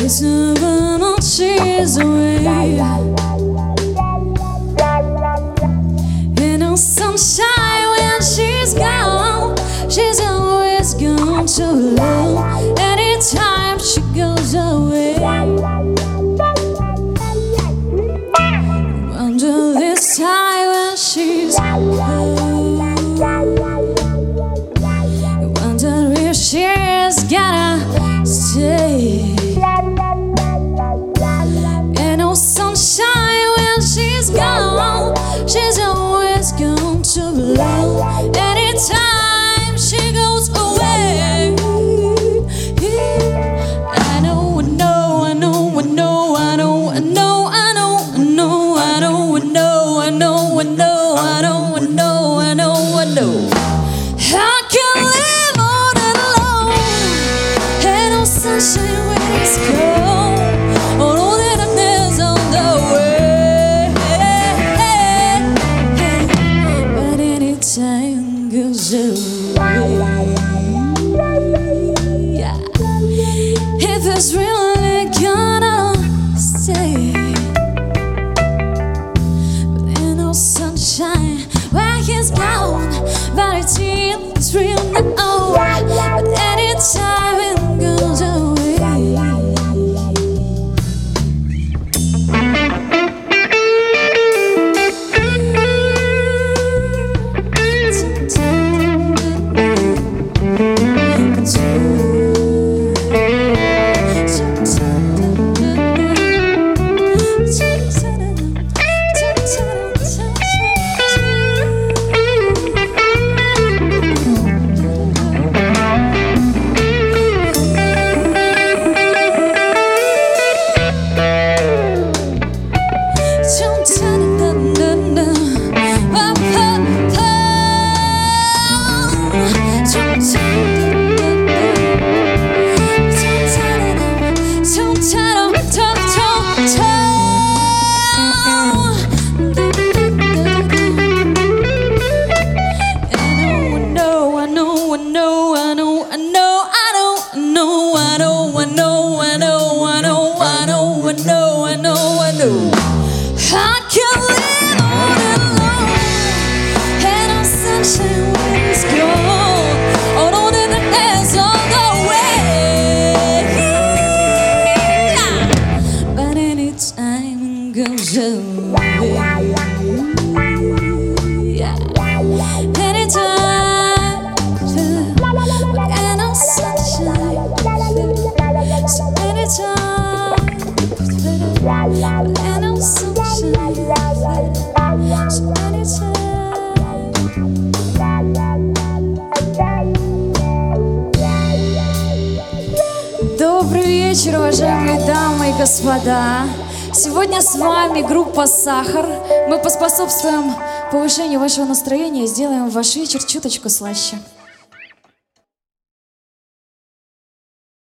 It's never not she's away. You know, sunshine when she's gone, she's always gone too long. Anytime she goes away, wonder this time when she's home, wonder if she's gonna stay. You know, sunshine when she's gone, she's always gone too long. Anytime she goes away, I know, I know, I know, I know, I know, I know, I know, I know, I know, I know, I know, I know, I know, I know, I know, I know. I can live on and alone. Ain't no sunshine when it's cold. Oh, the darkness on the way. But anytime goes away. If it's really gonna stay, but ain't no sunshine when he's gone. But it's real now. But anytime it goes away. I can live on and alone. Ain't no sunshine when it's gone. Oh, no, the darkness on the way. But anytime goes away. Anytime, but ain't no sunshine. So anytime, but ain't no sunshine. So anytime. Добрый вечер, уважаемые дамы и господа. Сегодня с вами группа «Сахар». Мы поспособствуем повышению вашего настроения и сделаем ваш вечер чуточку слаще.